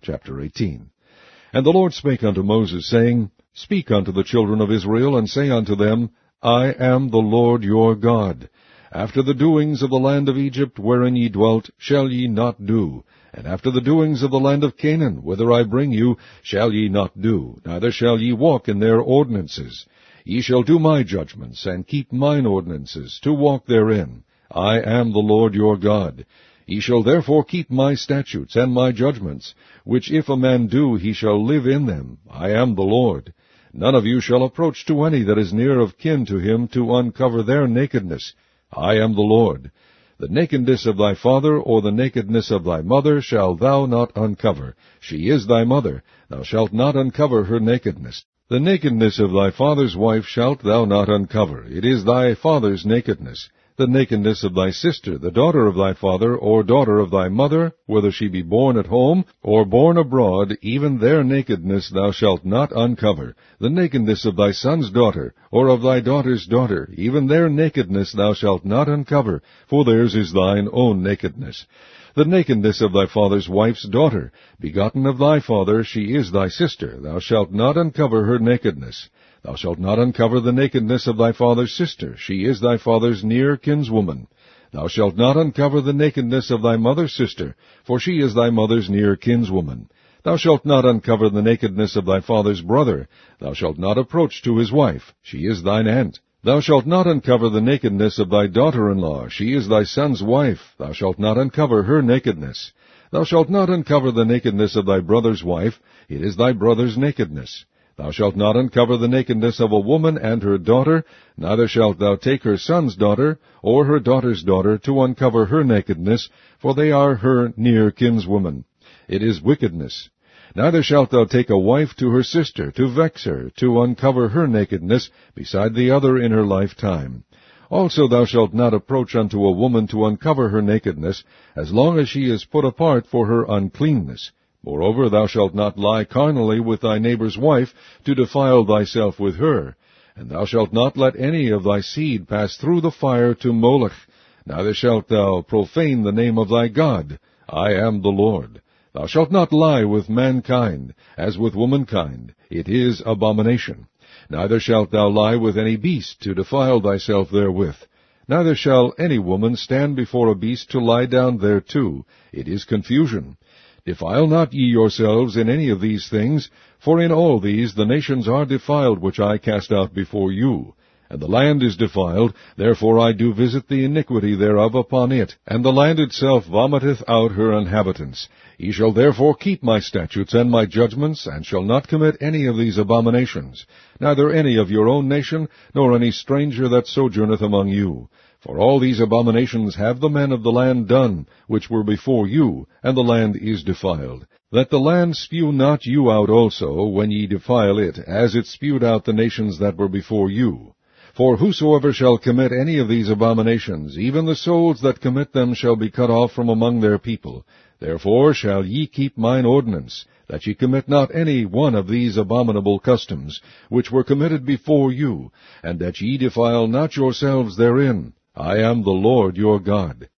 Chapter 18. And the Lord spake unto Moses, saying, Speak unto the children of Israel, and say unto them, I am the Lord your God. After the doings of the land of Egypt, wherein ye dwelt, shall ye not do. And after the doings of the land of Canaan, whither I bring you, shall ye not do, neither shall ye walk in their ordinances. Ye shall do my judgments, and keep mine ordinances, to walk therein. I am the Lord your God. Ye shall therefore keep my statutes and my judgments, which if a man do, he shall live in them. I am the Lord. None of you shall approach to any that is near of kin to him, to uncover their nakedness. I am the Lord. The nakedness of thy father, or the nakedness of thy mother, shalt thou not uncover. She is thy mother. Thou shalt not uncover her nakedness. The nakedness of thy father's wife shalt thou not uncover. It is thy father's nakedness. The nakedness of thy sister, the daughter of thy father, or daughter of thy mother, whether she be born at home, or born abroad, even their nakedness thou shalt not uncover. The nakedness of thy son's daughter, or of thy daughter's daughter, even their nakedness thou shalt not uncover, for theirs is thine own nakedness. The nakedness of thy father's wife's daughter, begotten of thy father, she is thy sister, thou shalt not uncover her nakedness. Thou shalt not uncover the nakedness of thy father's sister, she is thy father's near kinswoman. Thou shalt not uncover the nakedness of thy mother's sister, for she is thy mother's near kinswoman. Thou shalt not uncover the nakedness of thy father's brother. Thou shalt not approach to his wife, she is thine aunt. Thou shalt not uncover the nakedness of thy daughter-in-law, she is thy son's wife. Thou shalt not uncover her nakedness. Thou shalt not uncover the nakedness of thy brother's wife, it is thy brother's nakedness. Thou shalt not uncover the nakedness of a woman and her daughter, neither shalt thou take her son's daughter, or her daughter's daughter, to uncover her nakedness, for they are her near kinswoman. It is wickedness. Neither shalt thou take a wife to her sister, to vex her, to uncover her nakedness, beside the other in her lifetime. Also thou shalt not approach unto a woman to uncover her nakedness, as long as she is put apart for her uncleanness. Moreover, thou shalt not lie carnally with thy neighbor's wife, to defile thyself with her. And thou shalt not let any of thy seed pass through the fire to Moloch. Neither shalt thou profane the name of thy God. I am the Lord. Thou shalt not lie with mankind, as with womankind. It is abomination. Neither shalt thou lie with any beast, to defile thyself therewith. Neither shall any woman stand before a beast to lie down thereto. It is confusion. Defile not ye yourselves in any of these things, for in all these the nations are defiled which I cast out before you. And the land is defiled, therefore I do visit the iniquity thereof upon it, and the land itself vomiteth out her inhabitants. Ye shall therefore keep my statutes and my judgments, and shall not commit any of these abominations, neither any of your own nation, nor any stranger that sojourneth among you. For all these abominations have the men of the land done, which were before you, and the land is defiled. That the land spew not you out also, when ye defile it, as it spewed out the nations that were before you. For whosoever shall commit any of these abominations, even the souls that commit them shall be cut off from among their people. Therefore shall ye keep mine ordinance, that ye commit not any one of these abominable customs, which were committed before you, and that ye defile not yourselves therein. I am the Lord your God.